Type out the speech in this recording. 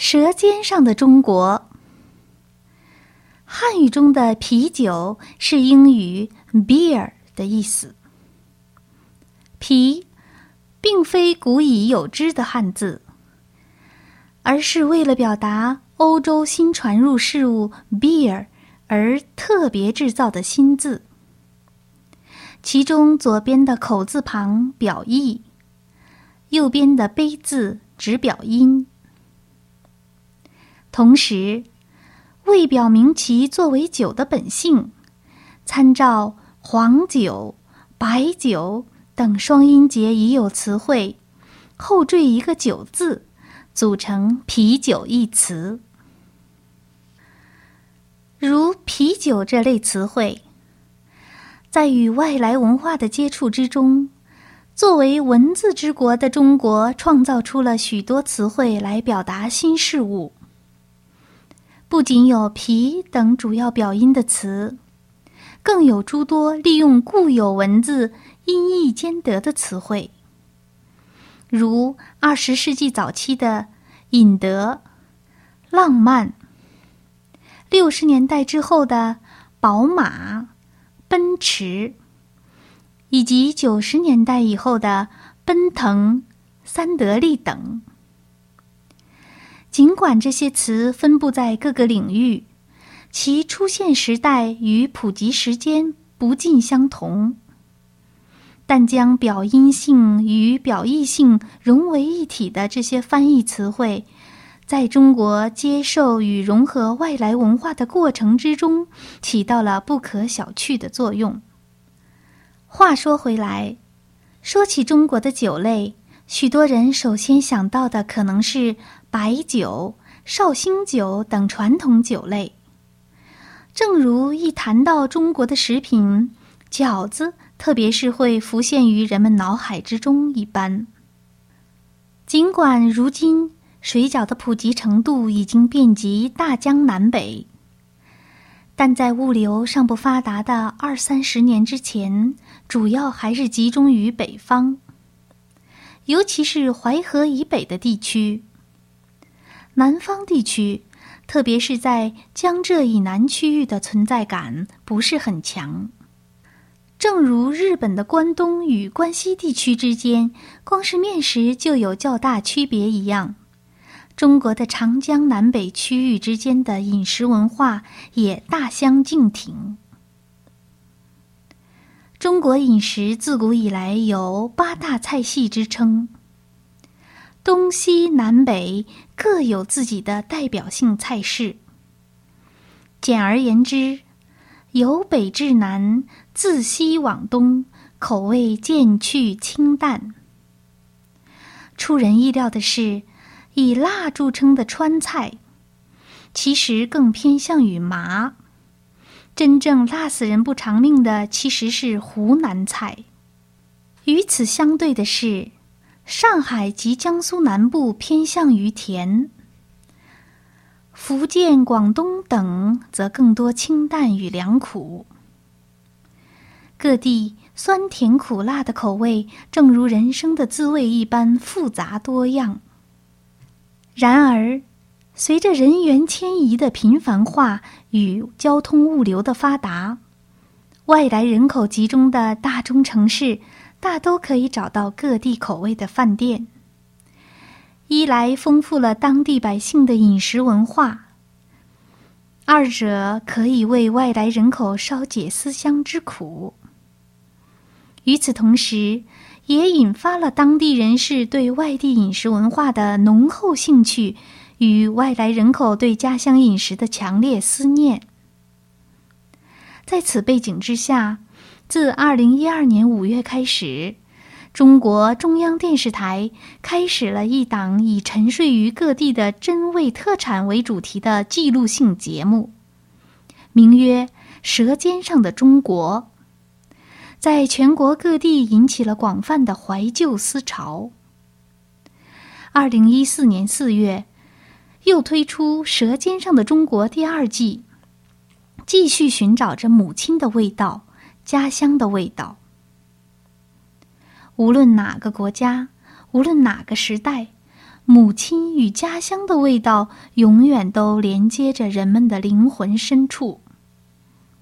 舌尖上的中国。汉语中的啤酒是英语 beer 的意思。啤并非古已有之的汉字，而是为了表达欧洲新传入事物 beer 而特别制造的新字。其中左边的口字旁表意，右边的杯字指表音。同时，为表明其作为酒的本性，参照黄酒、白酒等双音节已有词汇，后缀一个酒字，组成啤酒一词。如啤酒这类词汇，在与外来文化的接触之中，作为文字之国的中国创造出了许多词汇来表达新事物。不仅有啤等主要表音的词，更有诸多利用固有文字音译兼得的词汇，如20世纪早期的饮得、浪漫，60年代之后的宝马、奔驰，以及90年代以后的奔腾、三得利等。尽管这些词分布在各个领域，其出现时代与普及时间不尽相同，但将表音性与表意性融为一体的这些翻译词汇，在中国接受与融合外来文化的过程之中，起到了不可小觑的作用。话说回来，说起中国的酒类，许多人首先想到的可能是白酒、绍兴酒等传统酒类。正如一谈到中国的食品，饺子特别是会浮现于人们脑海之中一般。尽管如今水饺的普及程度已经遍及大江南北，但在物流尚不发达的20-30年之前，主要还是集中于北方，尤其是淮河以北的地区。南方地区，特别是在江浙以南区域的存在感不是很强。正如日本的关东与关西地区之间，光是面食就有较大区别一样，中国的长江南北区域之间的饮食文化也大相径庭。中国饮食自古以来有8大菜系之称，东西南北各有自己的代表性菜式。简而言之，由北至南，自西往东，口味渐去清淡。出人意料的是，以辣著称的川菜，其实更偏向于麻。真正辣死人不偿命的其实是湖南菜。与此相对的是，上海及江苏南部偏向于甜，福建、广东等则更多清淡与凉苦。各地酸甜苦辣的口味，正如人生的滋味一般复杂多样。然而，随着人员迁移的频繁化与交通物流的发达，外来人口集中的大中城市大都可以找到各地口味的饭店。一来丰富了当地百姓的饮食文化，二者可以为外来人口稍解思乡之苦。与此同时，也引发了当地人士对外地饮食文化的浓厚兴趣与外来人口对家乡饮食的强烈思念。在此背景之下，自2012年5月开始，中国中央电视台开始了一档以沉睡于各地的珍味特产为主题的记录性节目，名曰《舌尖上的中国》，在全国各地引起了广泛的怀旧思潮。2014年4月，又推出《舌尖上的中国》第2季，继续寻找着母亲的味道，家乡的味道。无论哪个国家，无论哪个时代， 母亲与家乡的味道永远都连接着人们的灵魂深处。